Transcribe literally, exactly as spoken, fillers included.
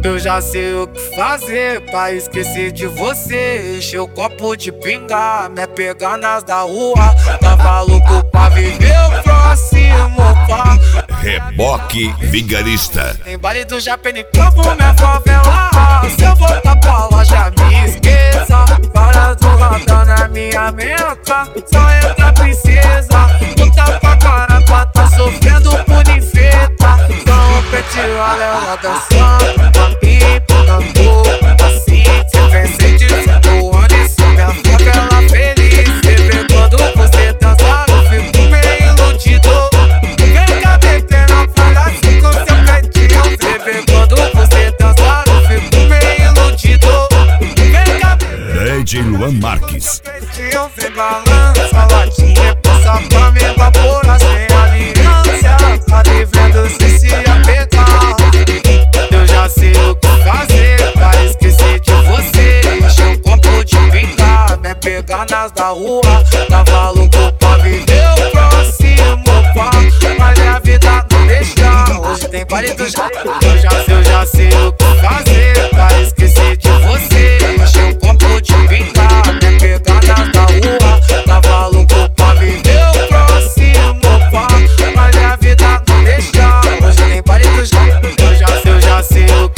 Eu já sei o que fazer pra esquecer de você. Encher o copo de pinga, me pegar nas da rua. Tava louco pra viver o próximo pá. Reboque Vigarista. Tem baile do Japão em campo, minha favela. Se eu voltar pra loja, me esqueça. Para do radar na minha meca. Só entra princesa. Puta pra caramba, tá sofrendo por infeta. Então o pet olha ela dançando. D J Luan Marques. Eu vem balança, latinha, passa pra me evaporar sem aliança. Tá devendo se se apegar. Eu já sei o que fazer pra esquecer de você. Encher um copo de pinga, me pegar nas da rua. Tava louco pra viver o próximo pá. Mas minha vida não deixa. Hoje tem baile do Japão. Eu já sei, eu já sei o que fazer pra esquecer de você. Encher um copo de pinga, me pegar nas da rua. Tava louco pra viver o próximo pá. Mas minha vida não deixa. Hoje tem baile do Japão. Eu já sei, eu já sei o que